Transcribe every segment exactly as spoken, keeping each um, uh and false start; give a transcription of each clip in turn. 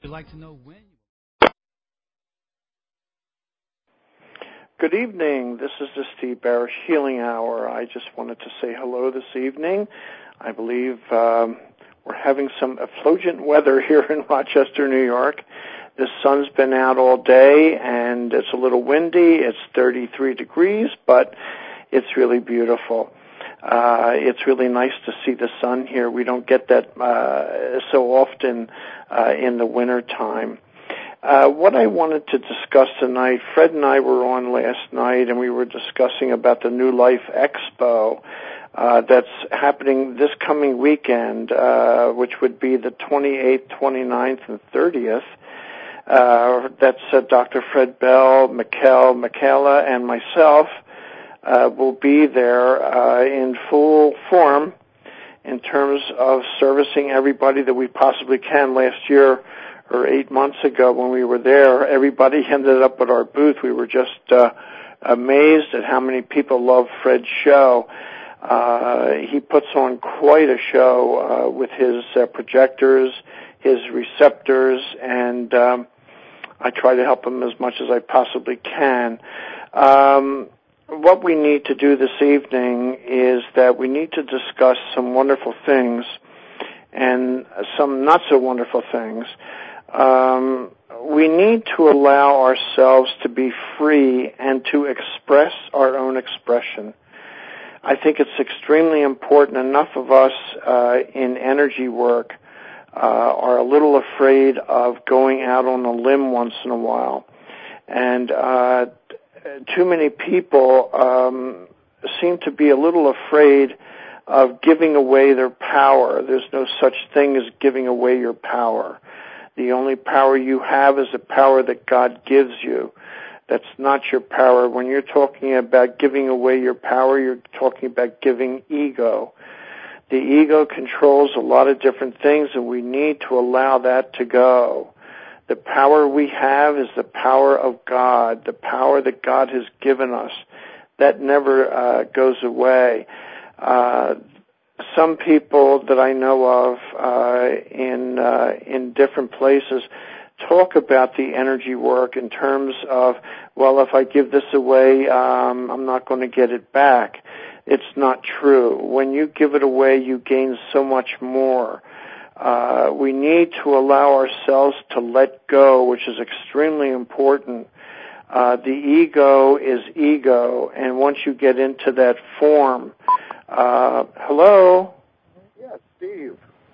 We'd like to know when. Good evening. This is the Steve Barish Healing Hour. I just wanted to say hello this evening. I believe um, we're having some effulgent weather here in Rochester, New York. The sun's been out all day, and it's a little windy. It's thirty-three degrees, but it's really beautiful. Uh, it's really nice to see the sun here. We don't get that uh, so often uh, in the winter time. Uh, what I wanted to discuss tonight, Fred and I were on last night, and we were discussing about the New Life Expo uh, that's happening this coming weekend, uh, which would be the twenty-eighth, twenty-ninth, and thirtieth. Uh, that's uh, Doctor Fred Bell, Mikkel, Michaela, and myself uh, will be there uh, in full form in terms of servicing everybody that we possibly can. Last year, or eight months ago when we were there, everybody ended up at our booth. We were just uh, amazed at how many people love Fred's show. Uh, he puts on quite a show uh, with his uh, projectors, his receptors, and um, I try to help him as much as I possibly can. Um, what we need to do this evening is that we need to discuss some wonderful things and some not so wonderful things. Um, we need to allow ourselves to be free and to express our own expression. I think it's extremely important. Enough of us uh, in energy work uh, are a little afraid of going out on a limb once in a while. And uh, too many people um, seem to be a little afraid of giving away their power. There's no such thing as giving away your power. The only power you have is the power that God gives you. That's not your power. When you're talking about giving away your power, you're talking about giving ego. The ego controls a lot of different things, and we need to allow that to go. The power we have is the power of God, the power that God has given us. That never uh, goes away. Uh, Some people that I know of uh, in uh, in different places talk about the energy work in terms of, well, if I give this away, um, I'm not going to get it back. It's not true. When you give it away, you gain so much more. Uh, we need to allow ourselves to let go, which is extremely important. Uh, the ego is ego, and once you get into that form, Uh, hello? Yes, Steve.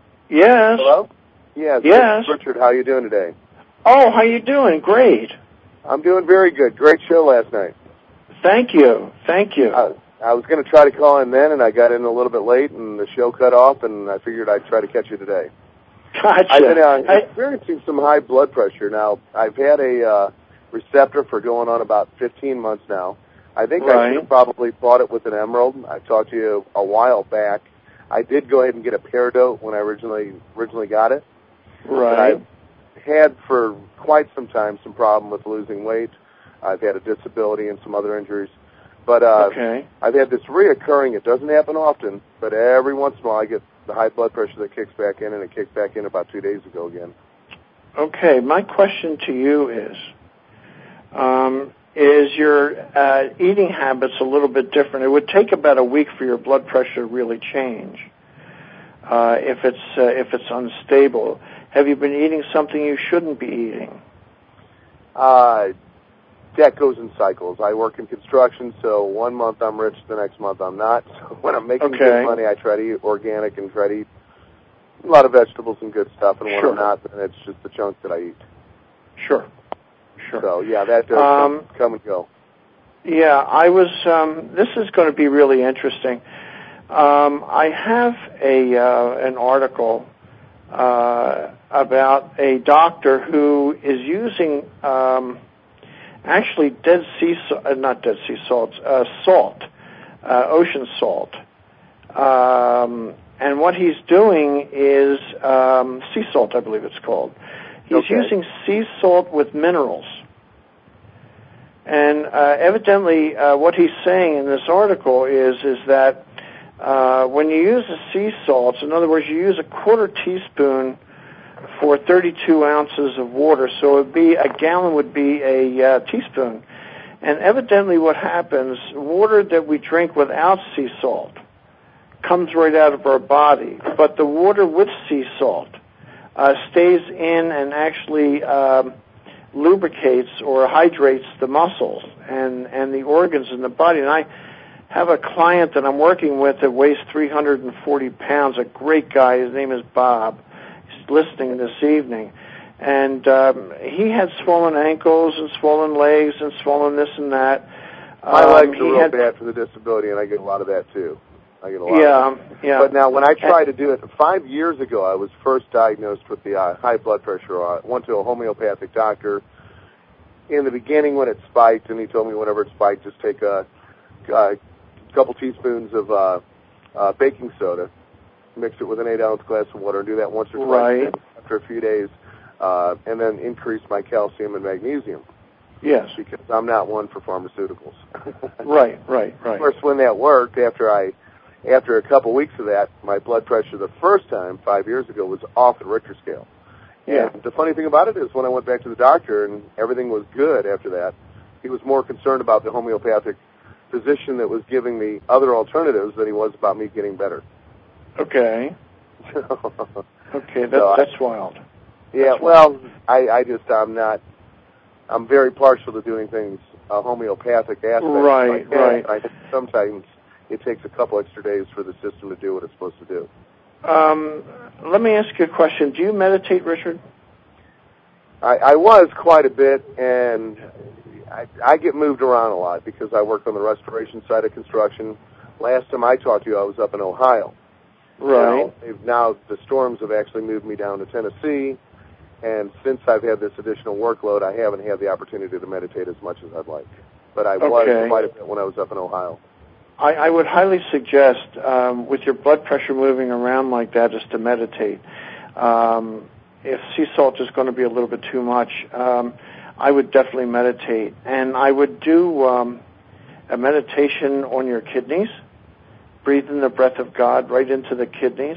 Yes. Hello? Yes. Yes. Richard, how you doing today? Oh, how you doing? Great. I'm doing very good. Great show last night. Thank you. Thank you. I, I was going to try to call in then, and I got in a little bit late, and the show cut off, and I figured I'd try to catch you today. Gotcha. I've been uh, I, experiencing some high blood pressure. Now, I've had a uh, receptor for going on about fifteen months now. I think right. I should have probably bought it with an Emerald. I talked to you a while back. I did go ahead and get a Peridot when I originally originally got it. Right. But I've had for quite some time some problem with losing weight. I've had a disability and some other injuries. But uh, okay. I've had this reoccurring. It doesn't happen often, but every once in a while I get the high blood pressure that kicks back in, and it kicked back in about two days ago again. Okay. My question to you is, um, is your uh, eating habits a little bit different? It would take about a week for your blood pressure to really change uh, if it's uh, if it's unstable. Have you been eating something you shouldn't be eating? Uh, that goes in cycles. I work in construction, so one month I'm rich, the next month I'm not. So when I'm making okay. good money, I try to eat organic and try to eat a lot of vegetables and good stuff. And when sure. I'm not, then it's just the chunk that I eat. Sure. Sure. So, yeah, that does um, come, come and go. Yeah, I was, um, this is going to be really interesting. Um, I have a uh, an article uh, about a doctor who is using um, actually dead sea, uh, not dead sea salt, uh, salt, uh, ocean salt. Um, and what he's doing is um, sea salt, I believe it's called. He's okay. using sea salt with minerals. And uh, evidently uh, what he's saying in this article is is that uh, when you use the sea salts, in other words, you use a quarter teaspoon for thirty-two ounces of water. So it would be a gallon would be a uh, teaspoon. And evidently what happens, water that we drink without sea salt comes right out of our body. But the water with sea salt uh, stays in and actually um, lubricates or hydrates the muscles and, and the organs in the body. And I have a client that I'm working with that weighs three hundred forty pounds, a great guy. His name is Bob. He's listening this evening. And um, he had swollen ankles and swollen legs and swollen this and that. My um, legs are real had, bad for the disability, and I get a lot of that, too. I get a lot yeah, of that. Yeah. But now, when I tried to do it, five years ago, I was first diagnosed with the uh, high blood pressure. I went to a homeopathic doctor. In the beginning, when it spiked, and he told me whenever it spiked, just take a, a couple teaspoons of uh, uh, baking soda, mix it with an eight-ounce glass of water, and do that once or twice. Right. After a few days, uh, and then increase my calcium and magnesium. Yes. Because I'm not one for pharmaceuticals. Right, right, right. Of course, when that worked, after I, after a couple weeks of that, my blood pressure the first time, five years ago, was off the Richter scale. Yeah. And the funny thing about it is when I went back to the doctor and everything was good after that, he was more concerned about the homeopathic physician that was giving me other alternatives than he was about me getting better. Okay. Okay, that, so that's I, wild. Yeah, that's well, wild. I, I just, I'm not, I'm very partial to doing things uh, homeopathic aspects. Right, like that. right. I think sometimes it takes a couple extra days for the system to do what it's supposed to do. Um, let me ask you a question. Do you meditate, Richard? I, I was quite a bit, and I, I get moved around a lot because I work on the restoration side of construction. Last time I talked to you, I was up in Ohio. Right. Now, they've, now the storms have actually moved me down to Tennessee, and since I've had this additional workload, I haven't had the opportunity to meditate as much as I'd like. But I was Okay. quite a bit when I was up in Ohio. I, I would highly suggest, um, with your blood pressure moving around like that, is to meditate. Um, if sea salt is going to be a little bit too much, um, I would definitely meditate. And I would do um, a meditation on your kidneys. Breathe in the breath of God right into the kidneys.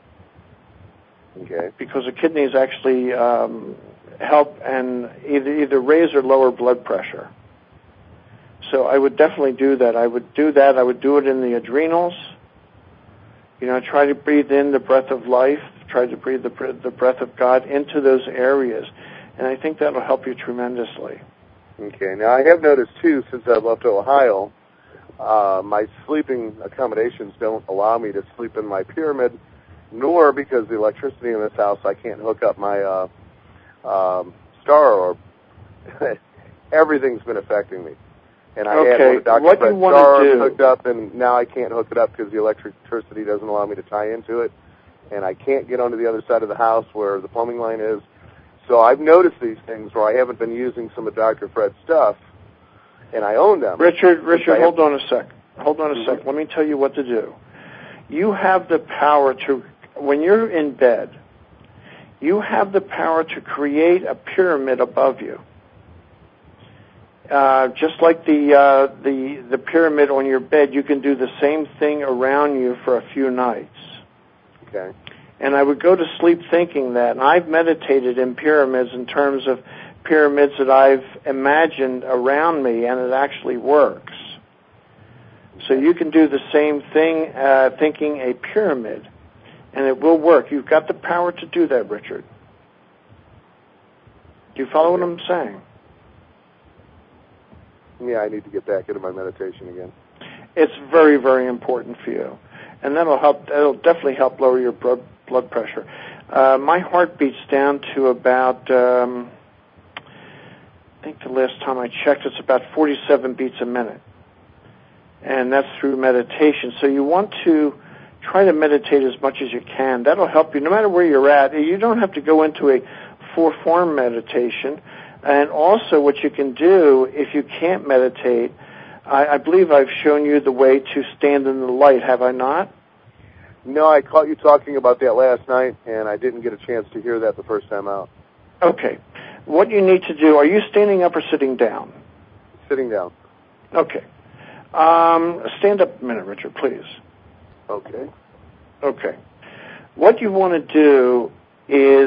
Okay. Because the kidneys actually um, help and either either raise or lower blood pressure. So I would definitely do that. I would do that. I would do it in the adrenals. You know, try to breathe in the breath of life. Try to breathe the, the breath of God into those areas. And I think that will help you tremendously. Okay. Now, I have noticed, too, since I've left Ohio, uh, my sleeping accommodations don't allow me to sleep in my pyramid, nor because the electricity in this house, I can't hook up my uh, um, Star Orb. Everything's been affecting me. And I okay. had one of Doctor What Fred you want Star to do? hooked up, and now I can't hook it up because the electricity doesn't allow me to tie into it. And I can't get onto the other side of the house where the plumbing line is. So I've noticed these things where I haven't been using some of Doctor Fred's stuff, and I own them. Richard, Richard, hold on a sec. Hold on a mm-hmm. sec. Let me tell you what to do. You have the power to, when you're in bed, you have the power to create a pyramid above you. Uh, just like the uh, the the pyramid on your bed, you can do the same thing around you for a few nights. Okay. And I would go to sleep thinking that. And I've meditated in pyramids in terms of pyramids that I've imagined around me, and it actually works. So you can do the same thing, uh, thinking a pyramid, and it will work. You've got the power to do that, Richard. Do you follow okay. what I'm saying? Yeah, I need to get back into my meditation again. It's very, very important for you. And that'll help, that'll definitely help lower your blood, blood pressure. Uh, my heart beats down to about, um, I think the last time I checked, it's about forty-seven beats a minute. And that's through meditation. So you want to try to meditate as much as you can. That'll help you no matter where you're at. You don't have to go into a four-form meditation. And also what you can do, if you can't meditate, I, I believe I've shown you the way to stand in the light, have I not? No, I caught you talking about that last night, and I didn't get a chance to hear that the first time out. Okay. What you need to do, are you standing up or sitting down? Sitting down. Okay. Um, stand up a minute, Richard, please. Okay. Okay. What you want to do is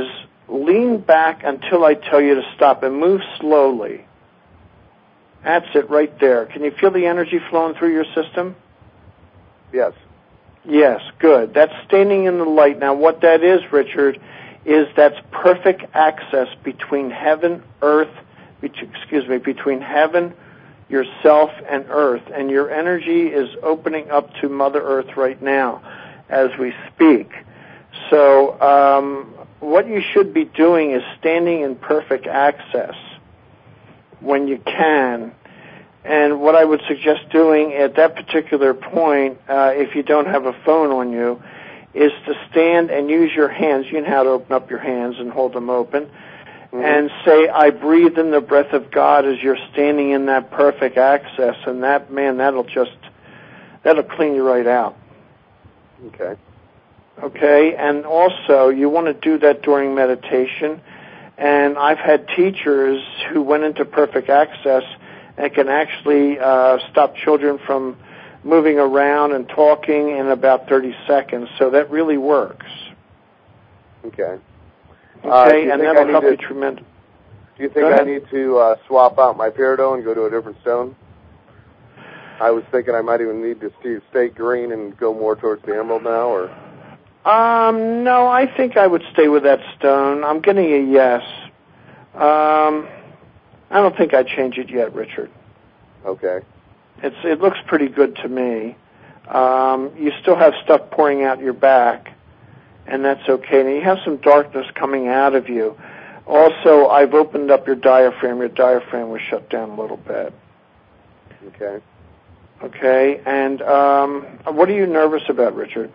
lean back until I tell you to stop and move slowly. That's it right there. Can you feel the energy flowing through your system? Yes. Yes, good. That's standing in the light. Now, what that is, Richard, is that's perfect access between heaven, earth, excuse me, between heaven, yourself, and earth. And your energy is opening up to Mother Earth right now as we speak. So um, what you should be doing is standing in perfect access when you can. And what I would suggest doing at that particular point, uh, if you don't have a phone on you, is to stand and use your hands. You know how to open up your hands and hold them open. Mm-hmm. And say, I breathe in the breath of God as you're standing in that perfect access. And that, man, that'll just, that'll clean you right out. Okay. Okay, and also you want to do that during meditation. And I've had teachers who went into perfect access and can actually uh, stop children from moving around and talking in about thirty seconds. So that really works. Okay. Okay, uh, and that'll help you tremendously. Do you think I need to uh, swap out my peridot and go to a different stone? I was thinking I might even need to stay green and go more towards the emerald now, or? Um, no, I think I would stay with that stone. I'm getting a yes. Um, I don't think I'd change it yet, Richard. Okay. It's it looks pretty good to me. Um, you still have stuff pouring out your back, and that's okay. And you have some darkness coming out of you. Also, I've opened up your diaphragm. Your diaphragm was shut down a little bit. Okay. Okay, and um, what are you nervous about, Richard?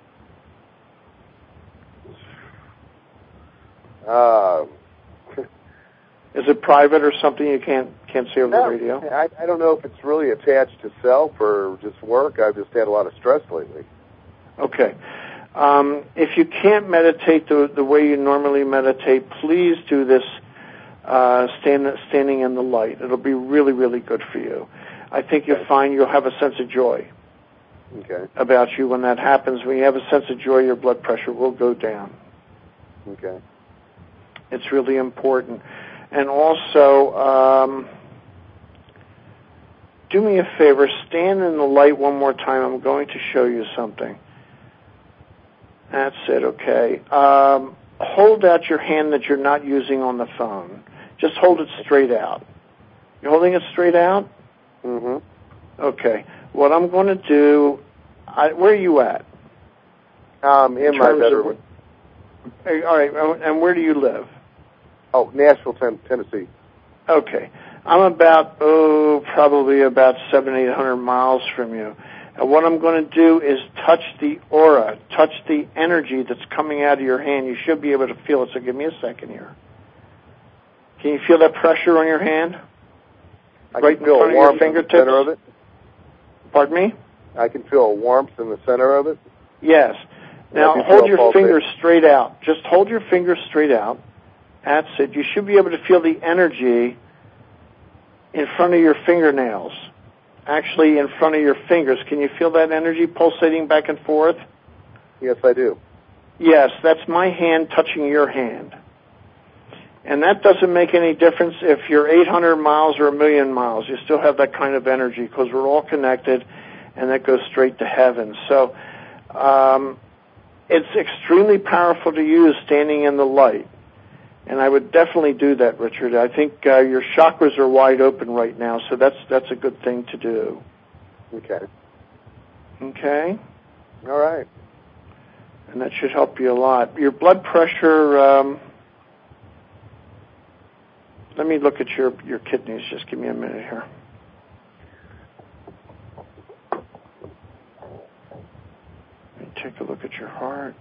Uh, Is it private or something you can't can't say over no, the radio? I, I don't know if it's really attached to self or just work. I've just had a lot of stress lately. Okay. Um, if you can't meditate the the way you normally meditate, please do this uh, stand, standing in the light. It'll be really, really good for you. I think you'll Okay. find you'll have a sense of joy Okay. about you when that happens. When you have a sense of joy, your blood pressure will go down. Okay. It's really important. And also, um, do me a favor, stand in the light one more time. I'm going to show you something. That's it, okay. Um, hold out your hand that you're not using on the phone. Just hold it straight out. You're holding it straight out? Mm-hmm. Okay. What I'm going to do, I, where are you at? Um, in, in my bedroom. Of, all right, and where do you live? Oh, Nashville, ten- Tennessee. Okay. I'm about, oh, probably about seven, eight hundred miles from you. And what I'm going to do is touch the aura, touch the energy that's coming out of your hand. You should be able to feel it, so give me a second here. Can you feel that pressure on your hand? I right can feel in front a warmth of your fingertips? in the center of it. Pardon me? I can feel a warmth in the center of it. Yes. Now, hold your fingers straight out. Just hold your fingers straight out. That's it. You should be able to feel the energy in front of your fingernails, actually in front of your fingers. Can you feel that energy pulsating back and forth? Yes, I do. Yes, that's my hand touching your hand. And that doesn't make any difference if you're eight hundred miles or a million miles. You still have that kind of energy because we're all connected, and that goes straight to heaven. So um, it's extremely powerful to use standing in the light. And I would definitely do that, Richard. I think uh, your chakras are wide open right now, so that's that's a good thing to do. Okay. Okay? All right. And that should help you a lot. Your blood pressure, um, let me look at your, your kidneys. Just give me a minute here. Let me take a look at your heart.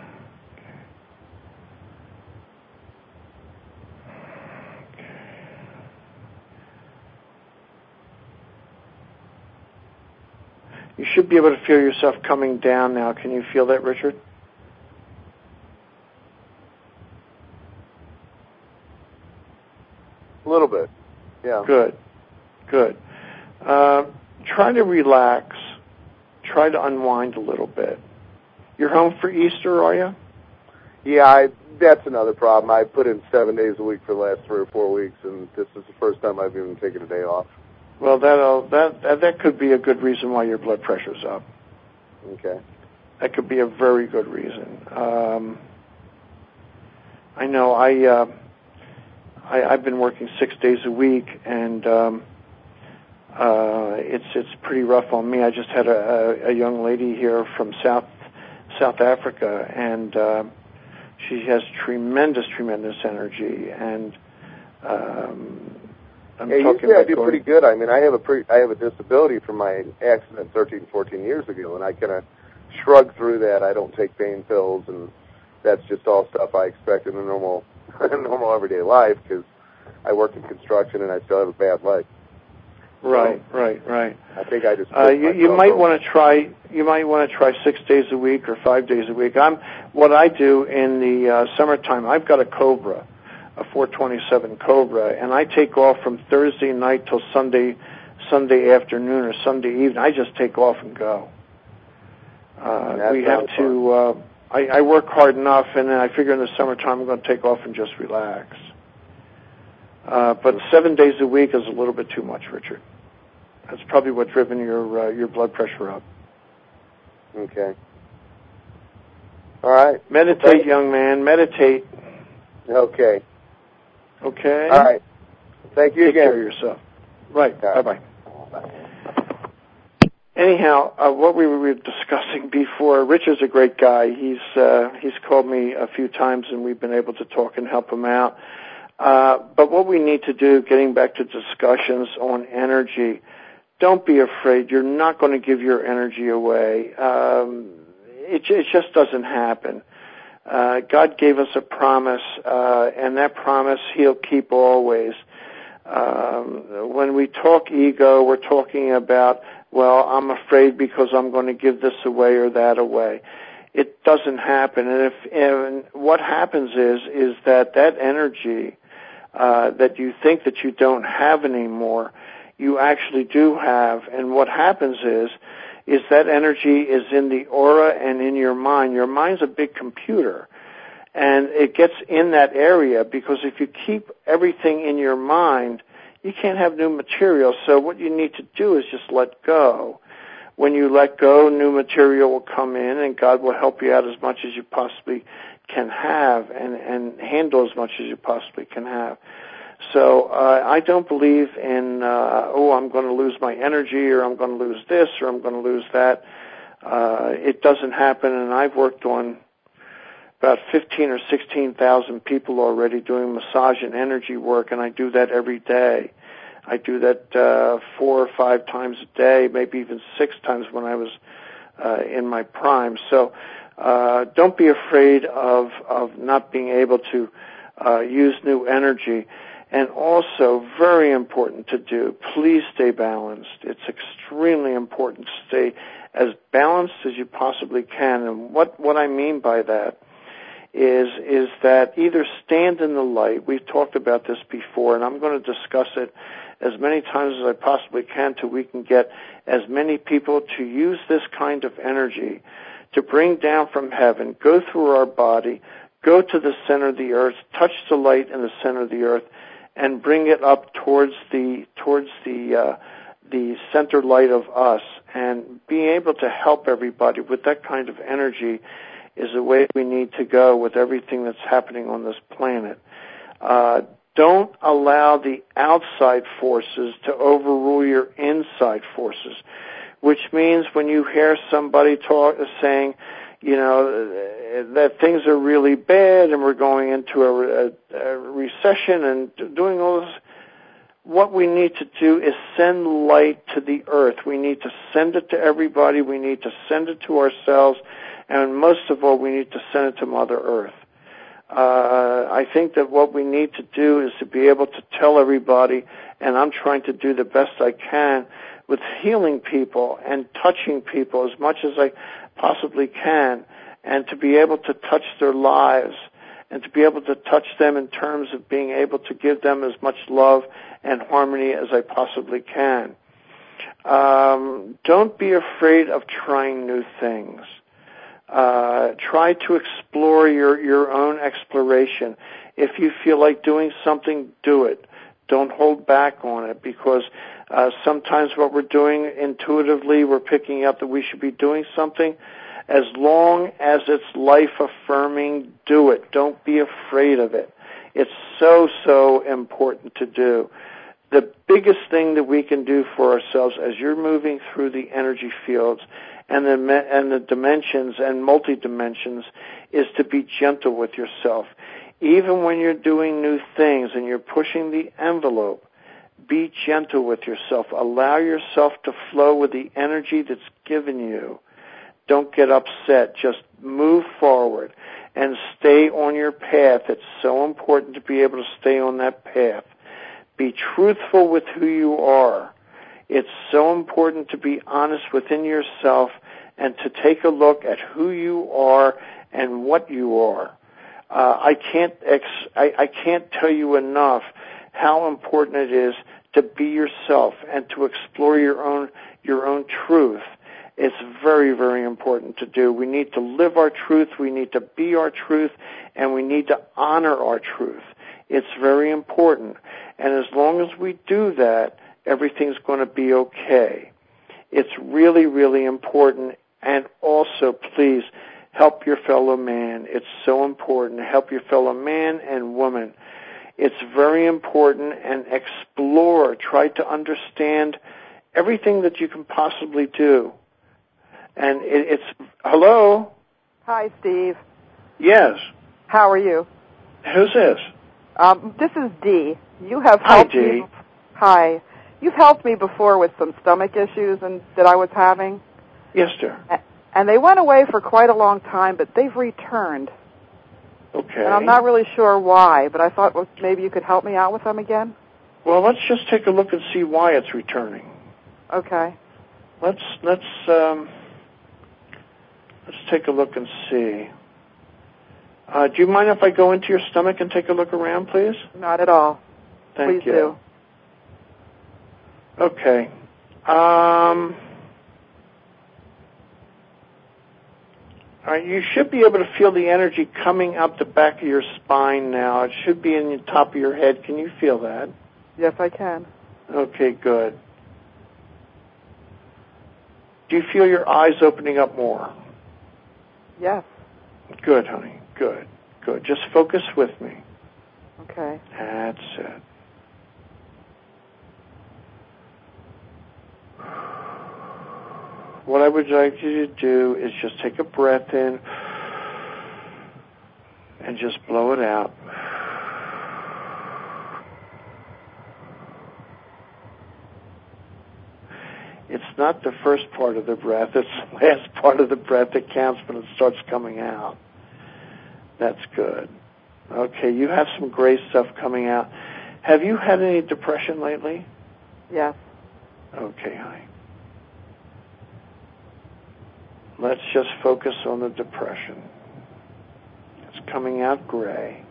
You should be able to feel yourself coming down now. Can you feel that, Richard? A little bit, yeah. Good, good. Uh, try to relax. Try to unwind a little bit. You're home for Easter, are you? Yeah, I, that's another problem. I put in seven days a week for the last three or four weeks, and this is the first time I've even taken a day off. Well, that'll, that that that could be a good reason why your blood pressure's up. Okay. That could be a very good reason. Um, I know I, uh, I I've been working six days a week, and um, uh, it's it's pretty rough on me. I just had a, a young lady here from South South Africa, and uh, she has tremendous, tremendous energy, and um, I'm yeah, talking usually about I do going, pretty good. I mean, I have a pretty, I have a disability from my accident thirteen, fourteen years ago, and I kind of shrug through that. I don't take pain pills, and that's just all stuff I expect in a normal, normal everyday life because I work in construction and I still have a bad leg. Right, so, right, right. I think I just. Uh, you you might want to try. You might want to try six days a week or five days a week. I'm what I do in the uh, summertime. I've got a Cobra, a four twenty-seven Cobra, and I take off from Thursday night till Sunday, Sunday afternoon or Sunday evening. I just take off and go. Uh, we have to. Uh, I, I work hard enough, and then I figure in the summertime I'm going to take off and just relax. Uh, but seven days a week is a little bit too much, Richard. That's probably what's driven your uh, your blood pressure up. Okay. All right. Meditate, okay. Young man. Meditate. Okay. Okay. All right. Thank you Take again. Take care of yourself. Right. Right. Bye-bye. Bye. Anyhow, uh, what we were discussing before, Richard's a great guy. He's uh, he's called me a few times, and we've been able to talk and help him out. Uh, but what we need to do, getting back to discussions on energy, don't be afraid. You're not going to give your energy away. Um, it, it just doesn't happen. Uh, God gave us a promise, uh, and that promise He'll keep always. Um, when we talk ego, we're talking about, well, I'm afraid because I'm going to give this away or that away. It doesn't happen. And if and what happens is is that that energy uh, that you think that you don't have anymore, you actually do have. And what happens is is that energy is in the aura and in your mind. Your mind's a big computer. And it gets in that area because if you keep everything in your mind, you can't have new material. So what you need to do is just let go. When you let go, new material will come in, and God will help you out as much as you possibly can have and, and handle as much as you possibly can have. So uh, I don't believe in, uh, oh, I'm going to lose my energy or I'm going to lose this or I'm going to lose that. Uh, it doesn't happen, and I've worked on about fifteen or sixteen thousand people already doing massage and energy work, and I do that every day. I do that uh, four or five times a day, maybe even six times when I was uh, in my prime. So uh, don't be afraid of, of not being able to uh, use new energy. And also, very important to do, please stay balanced. It's extremely important to stay as balanced as you possibly can. And what, what I mean by that is is that either stand in the light. We've talked about this before, and I'm going to discuss it as many times as I possibly can till we can get as many people to use this kind of energy to bring down from heaven, go through our body, go to the center of the earth, touch the light in the center of the earth, and bring it up towards the towards the uh, the center light of us, and being able to help everybody with that kind of energy is the way we need to go with everything that's happening on this planet. Uh, don't allow the outside forces to overrule your inside forces, which means when you hear somebody talk, saying, you know, that things are really bad and we're going into a, a, a recession and doing all this, what we need to do is send light to the earth. We need to send it to everybody. We need to send it to ourselves. And most of all, we need to send it to Mother Earth. Uh, I think that what we need to do is to be able to tell everybody, and I'm trying to do the best I can with healing people and touching people as much as I possibly can, and to be able to touch their lives and to be able to touch them in terms of being able to give them as much love and harmony as I possibly can. Um, don't be afraid of trying new things. Uh, try to explore your, your own exploration. If you feel like doing something, do it. Don't hold back on it, because uh, sometimes what we're doing intuitively, we're picking up that we should be doing something. As long as it's life-affirming, do it. Don't be afraid of it. It's so, so important to do. The biggest thing that we can do for ourselves as you're moving through the energy fields and the, and the dimensions and multi-dimensions is to be gentle with yourself. Even when you're doing new things and you're pushing the envelope, be gentle with yourself. Allow yourself to flow with the energy that's given you. Don't get upset. Just move forward and stay on your path. It's so important to be able to stay on that path. Be truthful with who you are. It's so important to be honest within yourself and to take a look at who you are and what you are. Uh, I can't ex- I, I can't tell you enough how important it is to be yourself and to explore your own your own truth. It's very, very important to do. We need to live our truth, we need to be our truth, and we need to honor our truth. It's very important. And as long as we do that, everything's going to be okay. It's really, really important. And also, please, help your fellow man. It's so important. Help your fellow man and woman. It's very important, and explore. Try to understand everything that you can possibly do. And it, it's, hello? Hi, Steve. Yes. How are you? Who's this? Um, this is Dee. You have Hi, helped Dee. me. Hi. You've helped me before with some stomach issues and that I was having. Yes, sir. And they went away for quite a long time, but they've returned. Okay. And I'm not really sure why, but I thought well, maybe you could help me out with them again. Well, let's just take a look and see why it's returning. Okay. Let's let's um, let's take a look and see. Uh, do you mind if I go into your stomach and take a look around, please? Not at all. Thank Please you. do. Okay. Um, all right, you should be able to feel the energy coming up the back of your spine now. It should be in the top of your head. Can you feel that? Yes, I can. Okay, good. Do you feel your eyes opening up more? Yes. Good, honey. Good. Good. Just focus with me. Okay. That's it. What I would like you to do is just take a breath in and just blow it out. It's not the first part of the breath, it's the last part of the breath that counts when it starts coming out. That's good. Okay, you have some great stuff coming out. Have you had any depression lately? Yes. Okay, honey. Let's just focus on the depression. It's coming out gray.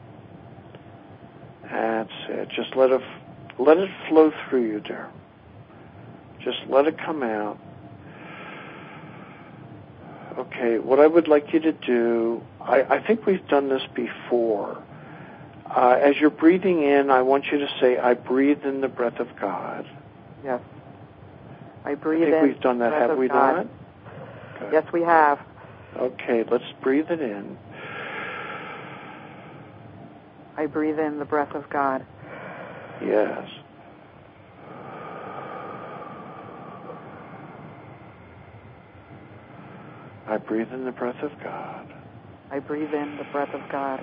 That's it. Just let it, let it flow through you, dear. Just let it come out. Okay, what I would like you to do, I, I think we've done this before. Uh, as you're breathing in, I want you to say, I breathe in the breath of God. Yes. I breathe in. I think in we've done that. Have we God. done it? Good. Yes, we have. Okay, let's breathe it in. I breathe in the breath of God. Yes. I breathe in the breath of God. I breathe in the breath of God.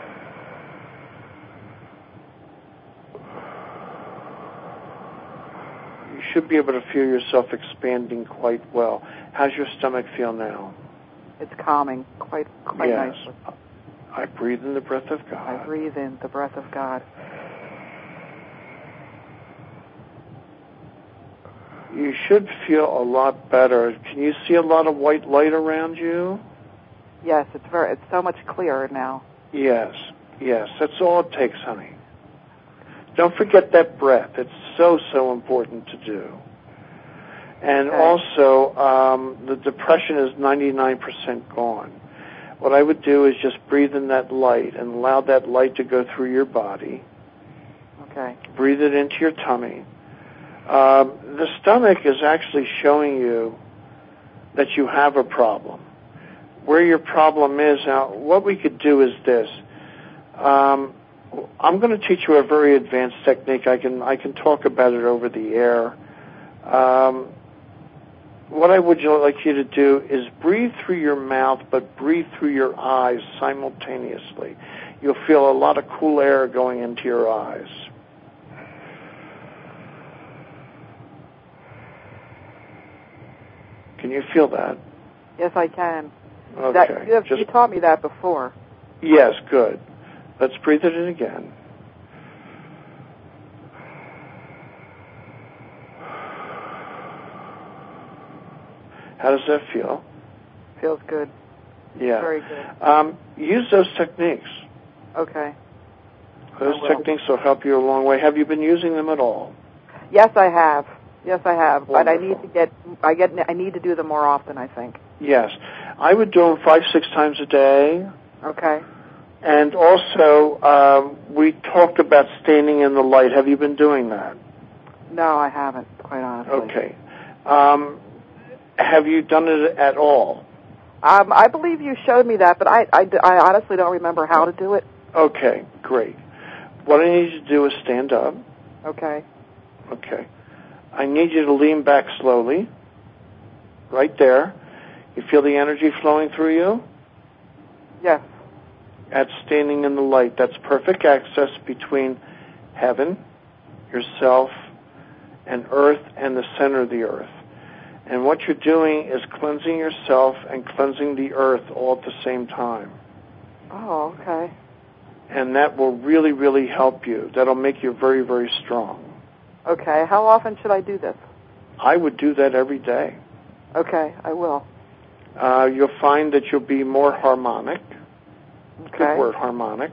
You should be able to feel yourself expanding quite well. How's your stomach feel now? It's calming, quite, quite yes. nicely. I breathe in the breath of God. I breathe in the breath of God. You should feel a lot better. Can you see a lot of white light around you? Yes, it's very. It's so much clearer now. Yes, yes. That's all it takes, honey. Don't forget that breath. It's so, so important to do. And Okay. also, um, the depression is ninety-nine percent gone. What I would do is just breathe in that light and allow that light to go through your body. Okay. Breathe it into your tummy. Um, the stomach is actually showing you that you have a problem. Where your problem is, now, what we could do is this. Um, I'm going to teach you a very advanced technique. I can I can talk about it over the air. Um, what I would like you to do is breathe through your mouth, but breathe through your eyes simultaneously. You'll feel a lot of cool air going into your eyes. Can you feel that? Yes, I can. Okay. That, you, have, Just, you taught me that before. Yes, good. Let's breathe it in again. How does that feel? Feels good. Yeah. Very good. Um, use those techniques. Okay. Those techniques will help you a long way. Have you been using them at all? Yes, I have. Yes, I have. Wonderful. But I need to get. I get. I need to do them more often, I think. Yes. I would do them five, six times a day. Okay. And also, um, we talked about standing in the light. Have you been doing that? No, I haven't, quite honestly. Okay. Um, have you done it at all? Um, I believe you showed me that, but I, I, I honestly don't remember how to do it. Okay, great. What I need you to do is stand up. Okay. Okay. I need you to lean back slowly. Right there. You feel the energy flowing through you? Yes. That's standing in the light. That's perfect access between heaven, yourself, and earth and the center of the earth. And what you're doing is cleansing yourself and cleansing the earth all at the same time. Oh, okay. And that will really, really help you. That'll make you very, very strong. Okay. How often should I do this? I would do that every day. Okay, I will. Uh, you'll find that you'll be more harmonic. Okay. Good word, harmonic.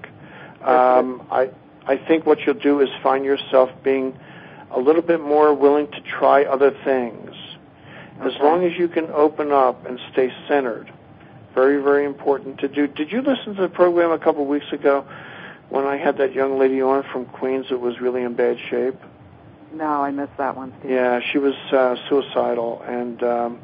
Um, I I think what you'll do is find yourself being a little bit more willing to try other things. As Okay. long as you can open up and stay centered. Very, very important to do. Did you listen to the program a couple of weeks ago when I had that young lady on from Queens that was really in bad shape? No, I missed that one, Steve. Yeah, she was uh, suicidal, and um,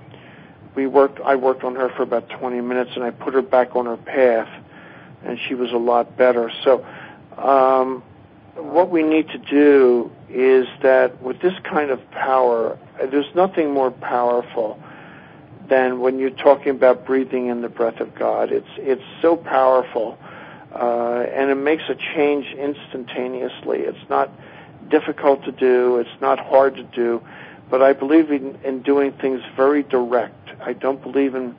we worked. I worked on her for about twenty minutes, and I put her back on her path, and she was a lot better. So, um, what we need to do is that with this kind of power, there's nothing more powerful than when you're talking about breathing in the breath of God. It's it's so powerful, uh, and it makes a change instantaneously. It's not difficult to do. It's not hard to do, but I believe in, in doing things very direct. I don't believe in,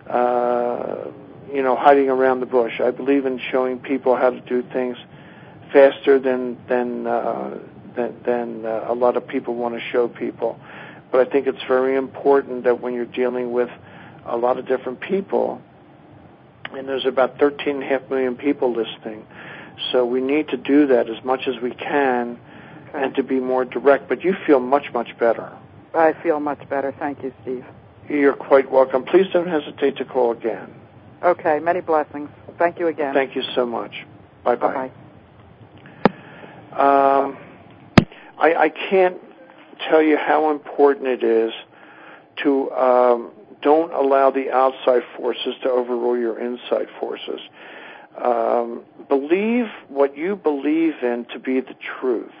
uh, you know, hiding around the bush. I believe in showing people how to do things faster than than uh, than, than uh, a lot of people want to show people. But I think it's very important that when you're dealing with a lot of different people, and there's about thirteen and a half million people listening, so we need to do that as much as we can. Okay. And to be more direct. But you feel much, much better. I feel much better. Thank you, Steve. You're quite welcome. Please don't hesitate to call again. Okay. Many blessings. Thank you again. Thank you so much. Bye-bye. Bye-bye. Um, I, I can't tell you how important it is to um, don't allow the outside forces to overrule your inside forces. Um, believe what you believe in to be the truth.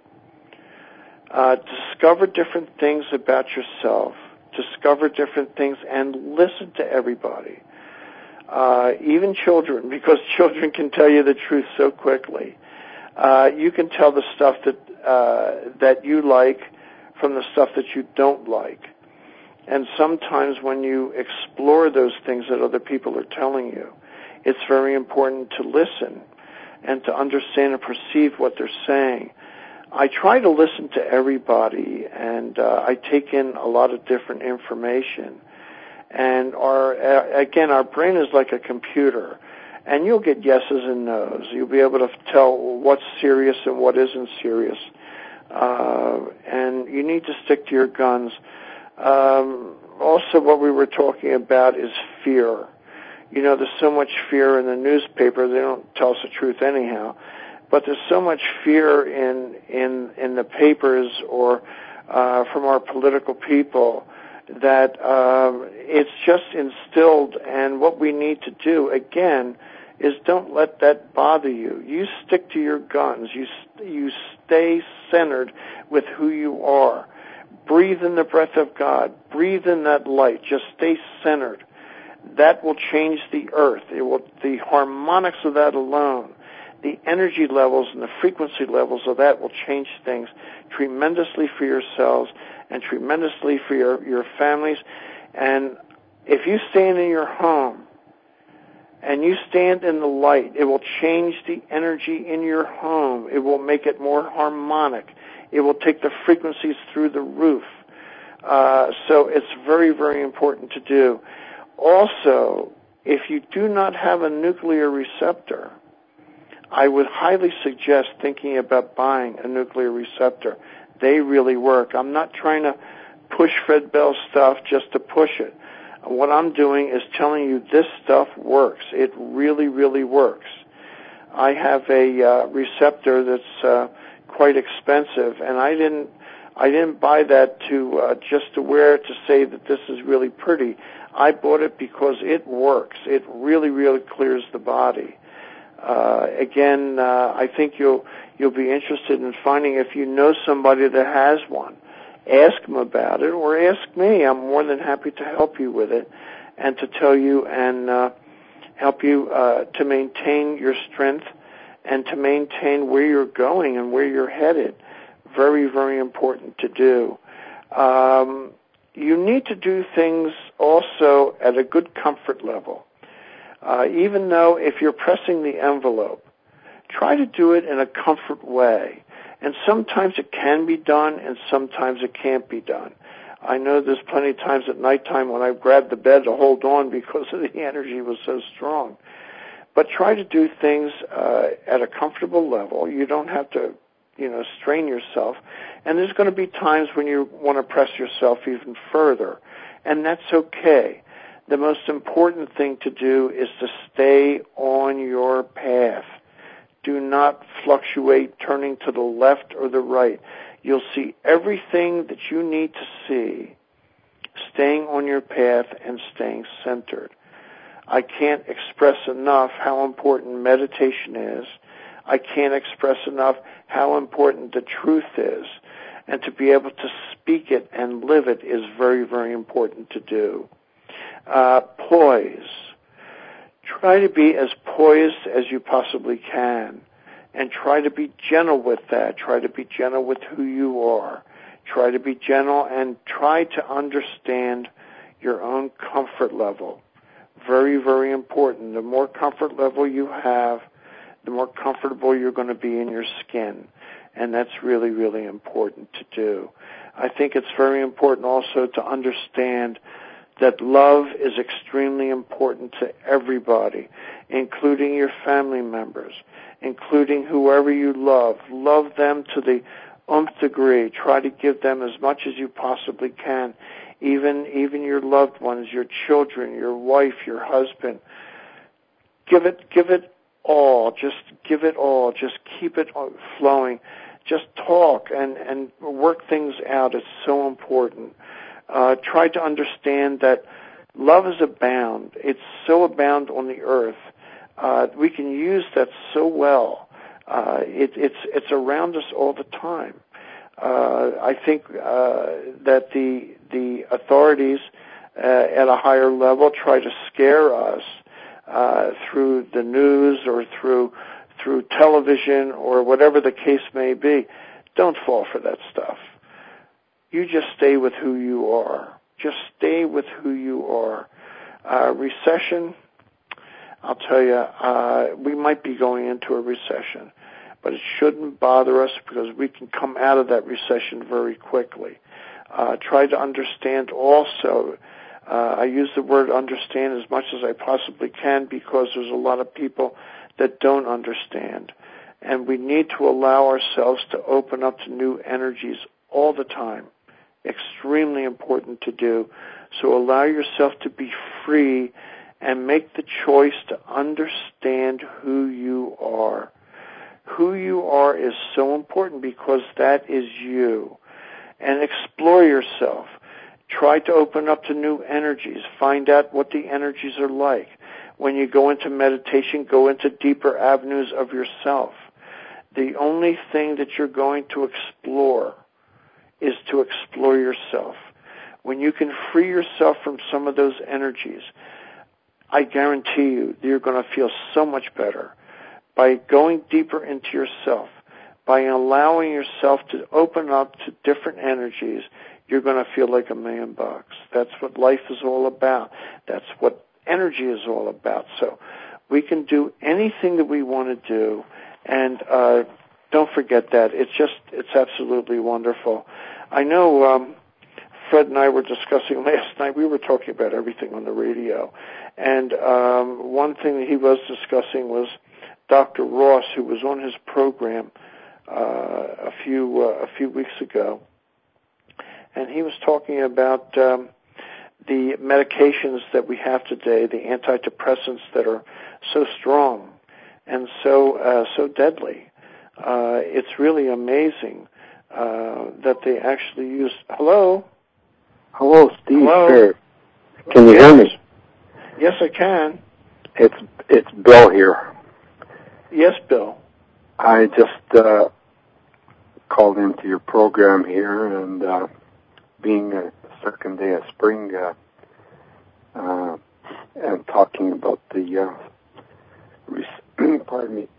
Uh, discover different things about yourself. Discover different things and listen to everybody. Uh, even children, because children can tell you the truth so quickly. Uh, you can tell the stuff that uh, that you like from the stuff that you don't like. And sometimes when you explore those things that other people are telling you, it's very important to listen and to understand and perceive what they're saying. I try to listen to everybody, and uh, I take in a lot of different information. And our uh, again, our brain is like a computer, and you'll get yeses and nos. You'll be able to tell what's serious and what isn't serious. Uh, and you need to stick to your guns. Um, also, what we were talking about is fear. You know, there's so much fear in the newspaper. They don't tell us the truth anyhow. But there's so much fear in in in the papers or uh, from our political people that uh, it's just instilled. And what we need to do, again, is don't let that bother you. You stick to your guns. You you stay centered with who you are. Breathe in the breath of God. Breathe in that light. Just stay centered. That will change the earth. It will, the harmonics of that alone, the energy levels and the frequency levels of that will change things tremendously for yourselves and tremendously for your, your families. And if you stand in your home and you stand in the light, it will change the energy in your home. It will make it more harmonic. It will take the frequencies through the roof. Uh, so it's very, very important to do. Also, if you do not have a nuclear receptor, I would highly suggest thinking about buying a nuclear receptor. They really work. I'm not trying to push Fred Bell stuff just to push it. What I'm doing is telling you this stuff works. It really, really works. I have a uh, receptor that's uh, quite expensive, and I didn't I didn't buy that to uh, just to wear it to say that this is really pretty. I bought it because it works. It really, really clears the body. Uh, again, uh, I think you'll you'll be interested in finding if you know somebody that has one. Ask them about it, or ask me. I'm more than happy to help you with it and to tell you and uh, help you uh, to maintain your strength and to maintain where you're going and where you're headed. Very, very important to do. Um, you need to do things also at a good comfort level. Uh, even though if you're pressing the envelope, try to do it in a comfort way. And sometimes it can be done, and sometimes it can't be done. I know there's plenty of times at nighttime when I've grabbed the bed to hold on because the energy was so strong. But try to do things uh, at a comfortable level. You don't have to, you know, strain yourself. And there's going to be times when you want to press yourself even further, and that's okay. The most important thing to do is to stay on your path. Do not fluctuate turning to the left or the right. You'll see everything that you need to see staying on your path and staying centered. I can't express enough how important meditation is. I can't express enough how important the truth is. And to be able to speak it and live it is very, very important to do. Uh, poise. Try to be as poised as you possibly can, and try to be gentle with that. Try to be gentle with who you are. Try to be gentle and try to understand your own comfort level. Very, very important. The more comfort level you have, the more comfortable you're going to be in your skin, and that's really, really important to do. I think it's very important also to understand that love is extremely important to everybody, including your family members, including whoever you love. Love them to the nth degree. Try to give them as much as you possibly can, even even your loved ones, your children, your wife, your husband. Give it, give it all. Just give it all. Just keep it flowing. Just talk and, and work things out. It's so important. Uh, try to understand that love is abound. It's so abound on the earth. Uh, we can use that so well. Uh, it, it's it's around us all the time. Uh, I think uh, that the the authorities uh, at a higher level try to scare us uh, through the news or through through television or whatever the case may be. Don't fall for that stuff. You just stay with who you are. Just stay with who you are. Uh, recession, I'll tell you, uh, we might be going into a recession, but it shouldn't bother us because we can come out of that recession very quickly. Uh, try to understand also, uh, I use the word understand as much as I possibly can because there's a lot of people that don't understand. And we need to allow ourselves to open up to new energies all the time. extremely important to do. So allow yourself to be free and make the choice to understand who you are. Who you are is so important because that is you. And explore yourself. Try to open up to new energies. Find out what the energies are like. When you go into meditation, go into deeper avenues of yourself. The only thing that you're going to explore is to explore yourself. When you can free yourself from some of those energies, I guarantee you you're going to feel so much better. By going deeper into yourself, by allowing yourself to open up to different energies, you're going to feel like a million bucks. That's what life is all about. That's what energy is all about. So we can do anything that we want to do, and uh, don't forget that. It's just, it's absolutely wonderful. I know um, Fred and I were discussing last night, we were talking about everything on the radio, and um, one thing that he was discussing was Doctor Ross, who was on his program uh, a few uh, a few weeks ago, and he was talking about um, the medications that we have today, the antidepressants that are so strong and so uh, so deadly. Uh, it's really amazing uh, that they actually use. Hello. Hello, Steve. Hello. Sure. Can you yes. hear me? Yes, I can. It's it's Bill here. Yes, Bill. I just uh, called into your program here, and uh, being a second day of spring, uh, uh, and talking about the, uh, re- pardon me,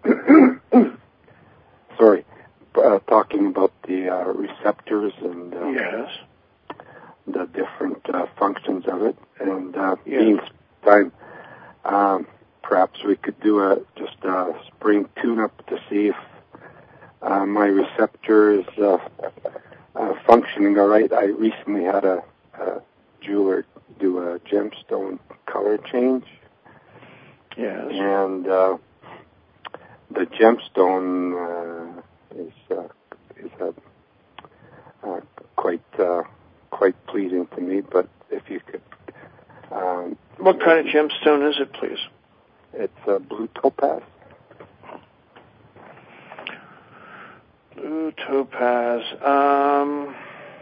sorry, uh, talking about the uh, receptors and uh, yes. the different uh, functions of it, and uh, yes. being time. Um, Perhaps we could do a just a spring tune-up to see if uh, my receptor is uh, uh, functioning all right. I recently had a, a jeweler do a gemstone color change. Yes. And uh, the gemstone uh, is uh, is uh, uh, quite uh, quite pleasing to me. But if you could, um, what kind of gemstone is it, please? It's a uh, blue topaz. Blue topaz. Um,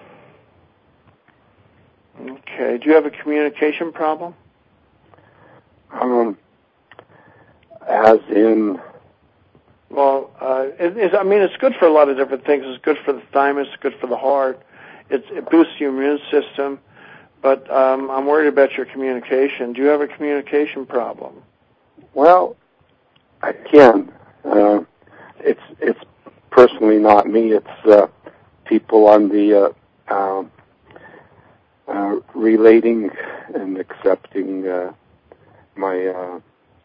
okay. Do you have a communication problem? Um, as in? Well, uh, it, it, I mean, it's good for a lot of different things. It's good for the thymus. It's good for the heart. It, it boosts your immune system. But um, I'm worried about your communication. Do you have a communication problem? Well, I can. Uh, it's it's personally not me. It's uh, people on the uh, um, uh, relating and accepting uh, my uh,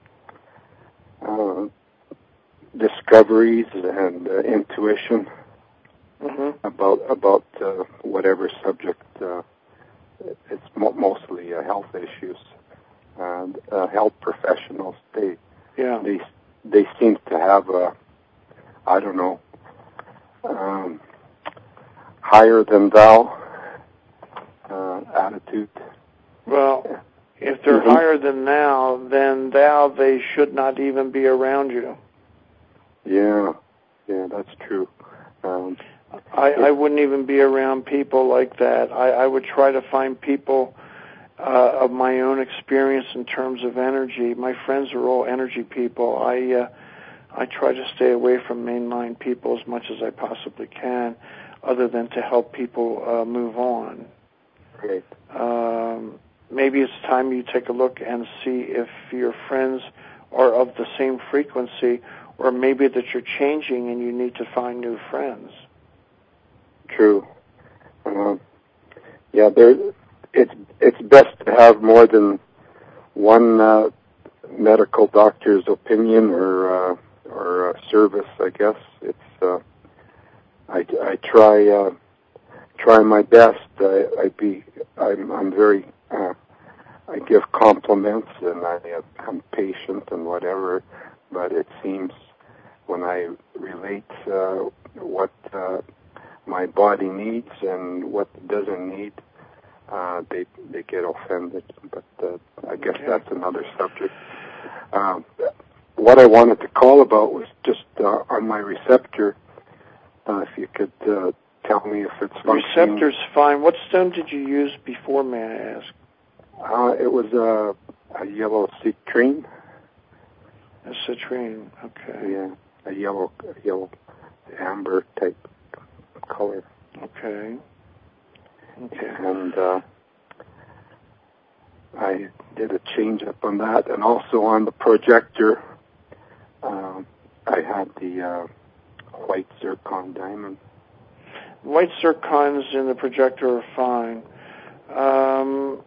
uh, discoveries and uh, intuition mm-hmm. about about uh, whatever subject. Uh, it's mo- mostly uh, health issues. And uh, health professionals, they yeah. they they seem to have a, I don't know, um, higher than thou uh, attitude. Well, if they're mm-hmm. higher than thou, then thou they should not even be around you. Yeah, yeah, that's true. Um, I, I wouldn't even be around people like that. I, I would try to find people Uh, of my own experience in terms of energy. My friends are all energy people. I uh, I try to stay away from mainline people as much as I possibly can, other than to help people uh, move on. Great. Um, maybe it's time you take a look and see if your friends are of the same frequency, or maybe that you're changing and you need to find new friends. True. Uh, yeah, there. It's it's best to have more than one uh, medical doctor's opinion or uh, or uh, service. I guess it's. Uh, I, I try uh, try my best. I, I be I'm I'm very. Uh, I give compliments and I I'm patient and whatever, but it seems when I relate uh, what uh, my my body needs and what it doesn't need, uh, they they get offended. But uh, I guess okay. that's another subject. Um, what I wanted to call about was just uh, on my receptor. Uh, if you could uh, tell me if it's functioning. Receptor's fine. What stone did you use before, may I ask? Uh, it was a, a yellow citrine. A citrine, okay. Yeah, a yellow, a yellow amber type color. Okay. Okay. And uh, I did a change up on that, and also on the projector, um, I had the uh, white zircon diamond. White zircons in the projector are fine. Um,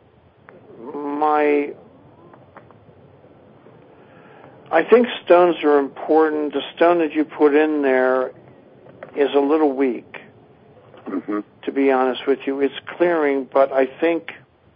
my, I think stones are important. The stone that you put in there is a little weak, mm-hmm. to be honest with you. It's clearing, but I think,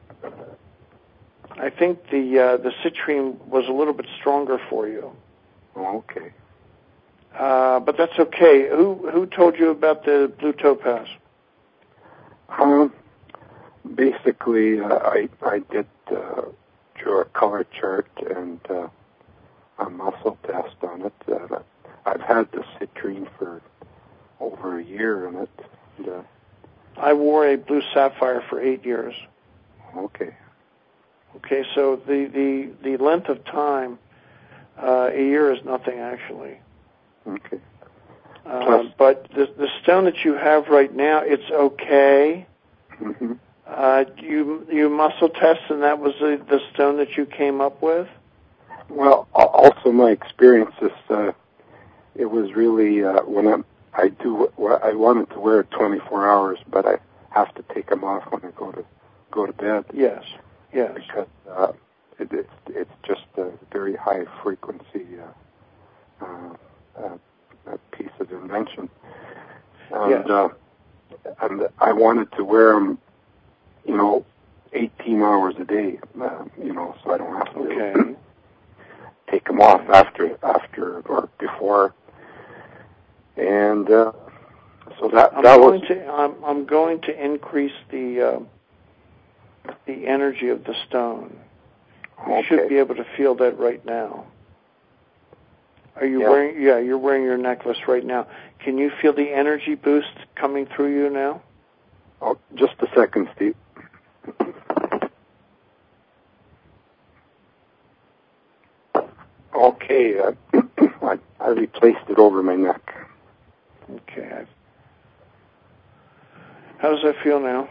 I think the uh, the citrine was a little bit stronger for you. Oh, okay. Uh, but that's okay. Who who told you about the blue topaz? Um, basically, uh, I I did uh, drew a color chart and uh, a muscle test on it. Uh, I've had the citrine for over a year, and it. And, uh, I wore a blue sapphire for eight years. Okay. Okay, so the the, the length of time, uh, a year is nothing actually. Okay. Uh, but the the stone that you have right now, it's okay. Mm-hmm. Uh, you you muscle test, and that was the, the stone that you came up with? Well, also my experience is uh, it was really uh, when I I do I wanted to wear it twenty-four hours, but I have to take them off when I go to go to bed. Yes. Yes. Because uh, it, it's it's just a very high frequency. Uh, uh, Uh, a piece of invention, and yes. uh, and I wanted to wear them, you know, eighteen hours a day, uh, you know, so I don't have to okay. take them off after after or before, and uh, so that I'm that going was. to I'm I'm going to increase the uh, the energy of the stone. You Okay. should be able to feel that right now. Are you yeah. wearing? Yeah, you're wearing your necklace right now. Can you feel the energy boost coming through you now? Oh, just a second, Steve. Okay, uh, I, I replaced it over my neck. Okay. I've... How does that feel now?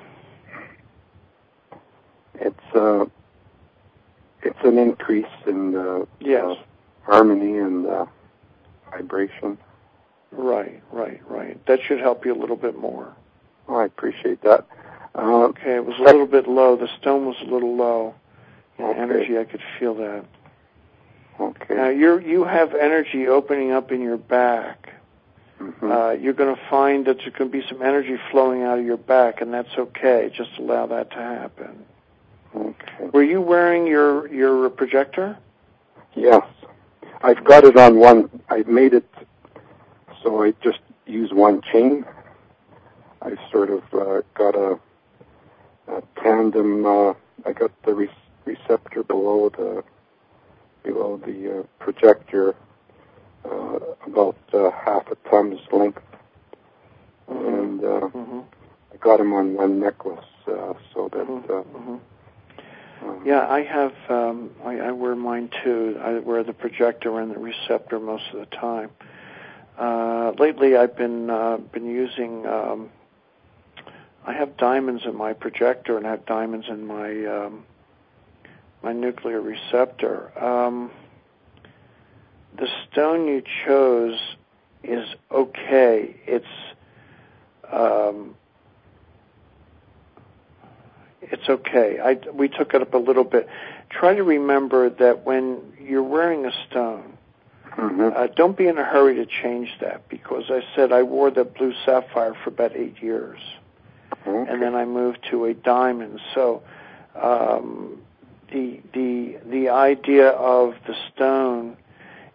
It's uh, it's an increase in uh, yes. uh, harmony and uh, vibration. Right, right, right. That should help you a little bit more. Oh, I appreciate that. Uh, okay, it was a little bit low. The stone was a little low. In okay. energy, I could feel that. Okay. Now, you you have energy opening up in your back. Mm-hmm. Uh, you're going to find that there could be some energy flowing out of your back, and that's okay. Just allow that to happen. Okay. Were you wearing your, your projector? Yes. I've got it on one. I made it so I just use one chain. I've sort of uh, got a, a tandem. Uh, I got the re- receptor below the below the uh, projector, uh, about uh, half a thumb's length, mm-hmm. and uh, mm-hmm. I got them on one necklace uh, so that. Uh, mm-hmm. Yeah, I have. Um, I, I wear mine too. I wear the projector and the receptor most of the time. Uh, lately, I've been uh, been using. Um, I have diamonds in my projector and I have diamonds in my um, my nuclear receptor. Um, the stone you chose is okay. It's um, It's okay. I, we took it up a little bit. Try to remember that when you're wearing a stone, mm-hmm. uh, don't be in a hurry to change that, because I said I wore the blue sapphire for about eight years, okay. and then I moved to a diamond. So um, the the the idea of the stone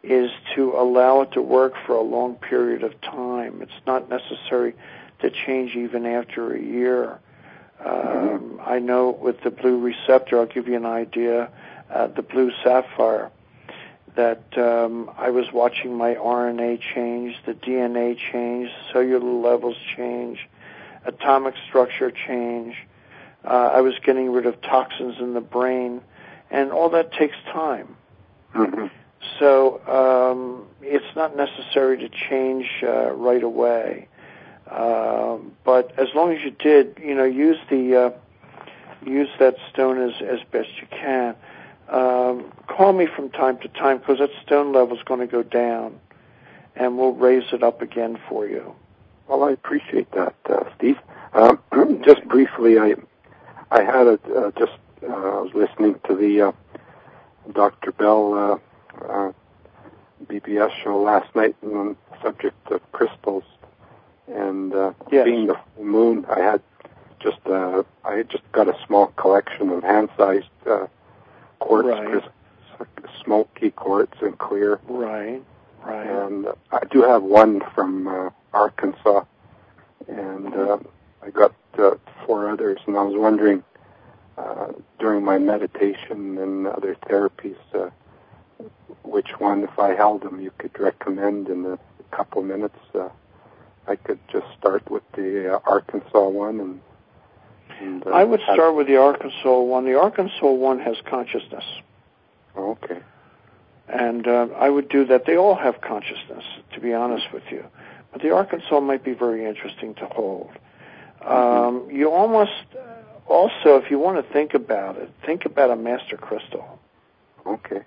is to allow it to work for a long period of time. It's not necessary to change even after a year. Um, I know with the blue receptor, I'll give you an idea, uh, the blue sapphire, that um, I was watching my R N A change, the D N A change, cellular levels change, atomic structure change. Uh, I was getting rid of toxins in the brain, and all that takes time. Mm-hmm. So um, it's not necessary to change uh, right away. Um, but as long as you did, you know, use the uh, use that stone as as best you can. Um, call me from time to time because that stone level is going to go down, and we'll raise it up again for you. Well, I appreciate that, uh, Steve. Um, just briefly, I I had a uh, just uh, I was listening to the uh, Doctor Bell uh, uh, B B S show last night on the subject of crystals. And uh, yes. being the full moon, I had just uh, I had just got a small collection of hand-sized uh, quartz right. crystals, smoky quartz and clear. Right, right. And uh, I do have one from uh, Arkansas, and uh, I got uh, four others. And I was wondering uh, during my meditation and other therapies, uh, which one, if I held them, you could recommend in a couple minutes. Uh, I could just start with the uh, Arkansas one. and, and uh, I would start with the Arkansas one. The Arkansas one has consciousness. Oh, okay. And uh, I would do that. They all have consciousness, to be honest with you. But the Arkansas might be very interesting to hold. Um, mm-hmm. You almost, also, if you want to think about it, think about a master crystal. Okay.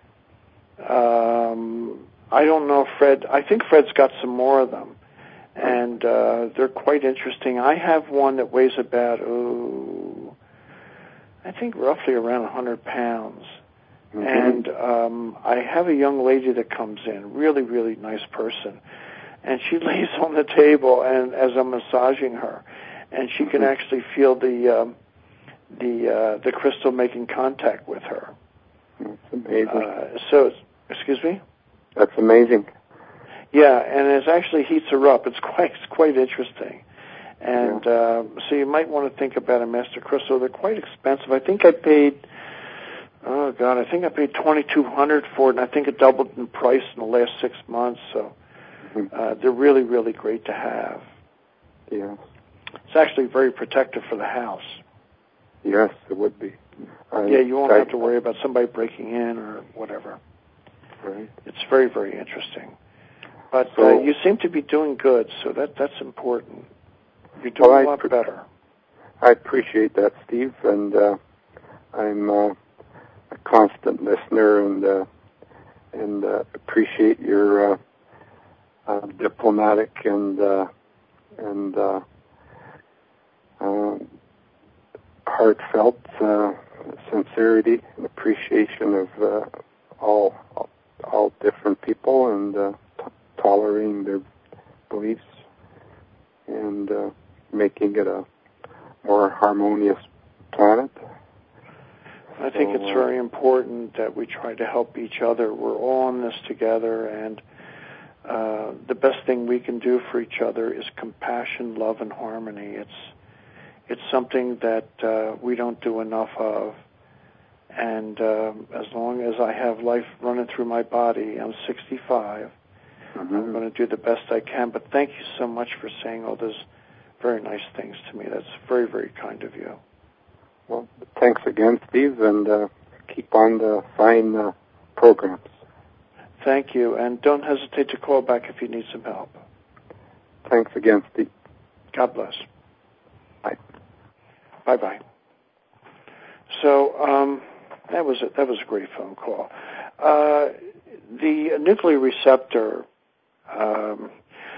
Um, I don't know if Fred, I think Fred's got some more of them. And uh, they're quite interesting. I have one that weighs about, oh, I think roughly around one hundred pounds. Mm-hmm. And um, I have a young lady that comes in, really, really nice person. And she lays on the table and as I'm massaging her. And she can actually feel the um, the uh, the crystal making contact with her. That's amazing. Uh, so, excuse me? That's amazing. Yeah, and it actually heats her up. It's quite it's quite interesting. And yeah. uh, so you might want to think about a master crystal. They're quite expensive. I think I paid, oh, God, I think I paid twenty-two hundred dollars for it, and I think it doubled in price in the last six months. So uh, they're really, really great to have. Yeah. It's actually very protective for the house. Yes, it would be. I, yeah, you won't I, have to worry about somebody breaking in or whatever. Right. It's very, very interesting. But so, uh, you seem to be doing good, so that that's important. You're doing well, a lot pre- better. I appreciate that, Steve, and uh, I'm uh, a constant listener and uh, and uh, appreciate your uh, uh, diplomatic and uh, and uh, um, heartfelt uh, sincerity and appreciation of uh, all all different people and uh, t- tolerating their beliefs and uh, making it a more harmonious planet. I think so, it's very important that we try to help each other. We're all in this together, and uh, the best thing we can do for each other is compassion, love, and harmony. It's it's something that uh, we don't do enough of. And uh, as long as I have life running through my body, I'm sixty-five, mm-hmm. I'm going to do the best I can. But thank you so much for saying all those very nice things to me. That's very, very kind of you. Well, thanks again, Steve, and uh, keep on the fine uh, programs. Thank you, and don't hesitate to call back if you need some help. Thanks again, Steve. God bless. Bye. Bye-bye. So um, that was a, that was a great phone call. Uh, the nuclear receptor, um,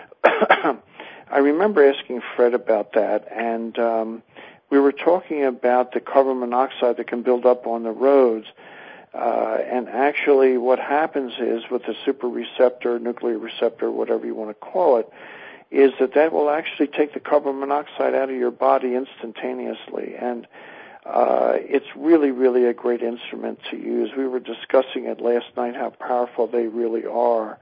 I remember asking Fred about that, and um, we were talking about the carbon monoxide that can build up on the roads. Uh, and actually what happens is with the super receptor, nuclear receptor, whatever you want to call it, is that that will actually take the carbon monoxide out of your body instantaneously. And uh, it's really, really a great instrument to use. We were discussing it last night, how powerful they really are.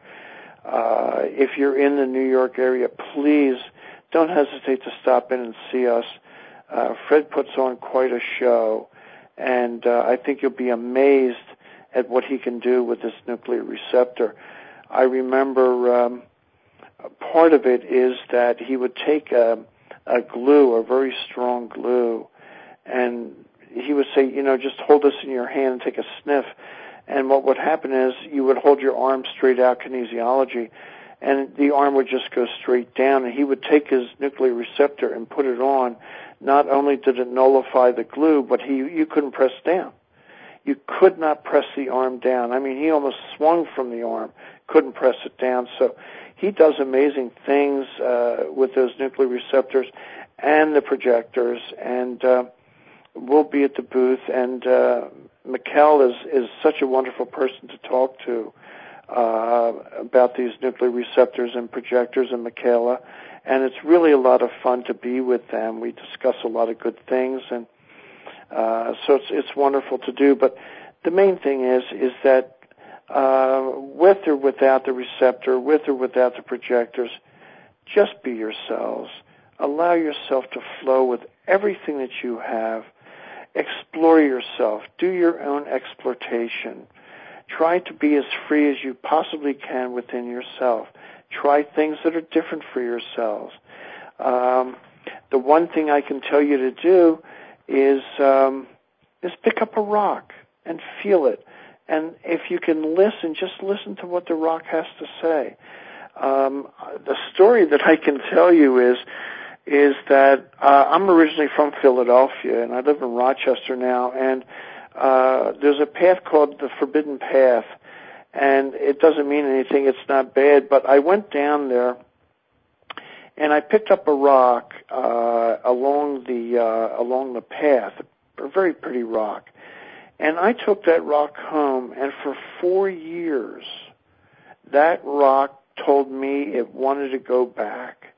Uh, if you're in the New York area, please don't hesitate to stop in and see us. Uh, Fred puts on quite a show, and uh, I think you'll be amazed at what he can do with this nuclear receptor. I remember um, part of it is that he would take a, a glue, a very strong glue, and he would say, you know, just hold this in your hand and take a sniff. And what would happen is you would hold your arm straight out, kinesiology, and the arm would just go straight down. And he would take his nuclear receptor and put it on. Not only did it nullify the glue, but he you couldn't press down. You could not press the arm down. I mean, he almost swung from the arm, couldn't press it down. So he does amazing things uh, with those nuclear receptors and the projectors. And uh, we'll be at the booth. And uh, Mikkel is, is such a wonderful person to talk to uh, about these nuclear receptors and projectors, and Michaela. And it's really a lot of fun to be with them. We discuss a lot of good things, and uh, so it's it's wonderful to do. But the main thing is is that uh, with or without the receptor, with or without the projectors, just be yourselves. Allow yourself to flow with everything that you have. Explore yourself. Do your own exploitation. Try to be as free as you possibly can within yourself. Try things that are different for yourselves. Um, the one thing I can tell you to do is um, is pick up a rock and feel it. And if you can listen, just listen to what the rock has to say. Um, the story that I can tell you is is that uh, I'm originally from Philadelphia, and I live in Rochester now, and uh, there's a path called the Forbidden Path. And it doesn't mean anything, it's not bad, but I went down there and I picked up a rock uh, along the uh, along the path, a very pretty rock. And I took that rock home, and for four years, that rock told me it wanted to go back.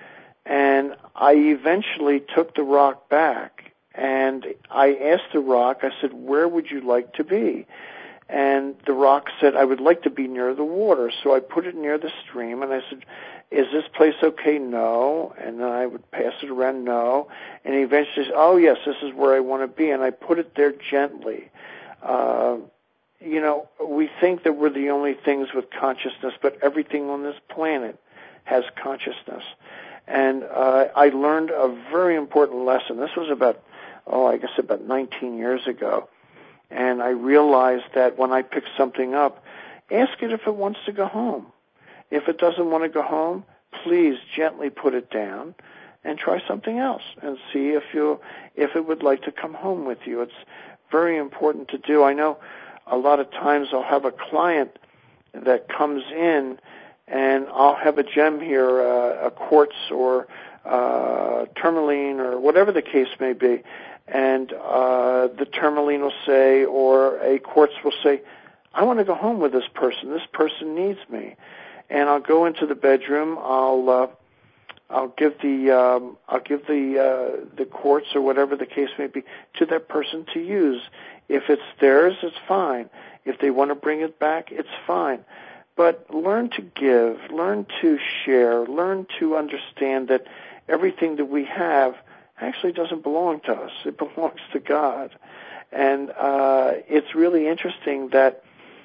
And I eventually took the rock back, and I asked the rock, I said, where would you like to be? And the rock said, I would like to be near the water. So I put it near the stream, and I said, is this place okay? No. And then I would pass it around, no. And he eventually said, oh, yes, this is where I want to be. And I put it there gently. Uh, you know, we think that we're the only things with consciousness, but everything on this planet has consciousness. And uh, I learned a very important lesson. This was about, oh, I guess about nineteen years ago. And I realized that when I pick something up, ask it if it wants to go home. If it doesn't want to go home, please gently put it down and try something else and see if you if it would like to come home with you. It's very important to do. I know a lot of times I'll have a client that comes in and I'll have a gem here, uh, a quartz or uh, tourmaline or whatever the case may be. And uh, the tourmaline will say, or a quartz will say, I want to go home with this person. This person needs me. And I'll go into the bedroom. I'll uh, I'll give the um, I'll give the uh, the quartz or whatever the case may be to that person to use. If it's theirs, it's fine. If they want to bring it back, it's fine. But learn to give, learn to share, learn to understand that everything that we have actually doesn't belong to us. It belongs to God. And uh, it's really interesting that,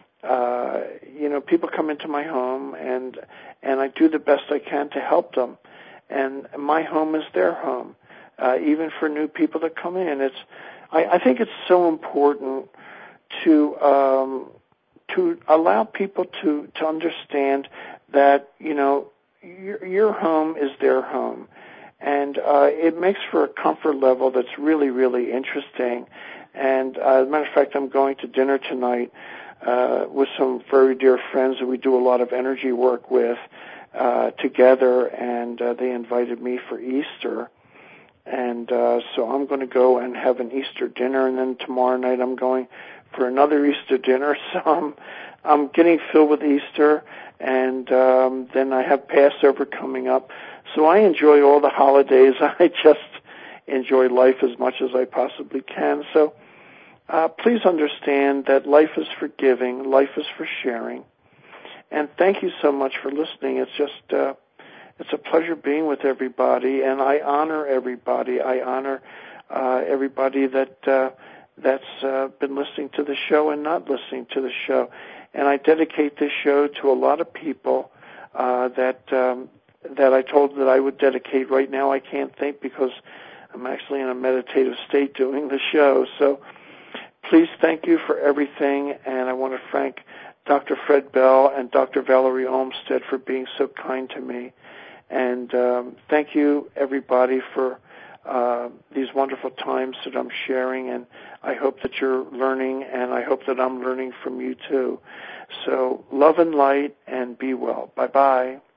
uh, you know, people come into my home and and I do the best I can to help them. And my home is their home, uh, even for new people that come in. It's, I, I think it's so important to um, to allow people to, to understand that, you know, your, your home is their home. And uh, it makes for a comfort level that's really, really interesting. And uh, as a matter of fact, I'm going to dinner tonight uh, with some very dear friends that we do a lot of energy work with uh, together, and uh, they invited me for Easter. And uh, so I'm going to go and have an Easter dinner, and then tomorrow night I'm going for another Easter dinner. So I'm, I'm getting filled with Easter, and um, then I have Passover coming up. So I enjoy all the holidays. I just, enjoy life as much as I possibly can. So uh, please understand that life is for giving, life is for sharing. And thank you so much for listening. It's just, uh, it's a pleasure being with everybody, and I honor everybody. I honor uh, everybody that uh, that's uh, been listening to the show and not listening to the show. And I dedicate this show to a lot of people uh, that um, that I told that I would dedicate. Right now I can't think because I'm actually in a meditative state doing the show. So please thank you for everything, and I want to thank Doctor Fred Bell and Doctor Valerie Olmstead for being so kind to me. And um, thank you, everybody, for uh, these wonderful times that I'm sharing, and I hope that you're learning, and I hope that I'm learning from you, too. So love and light, and be well. Bye-bye.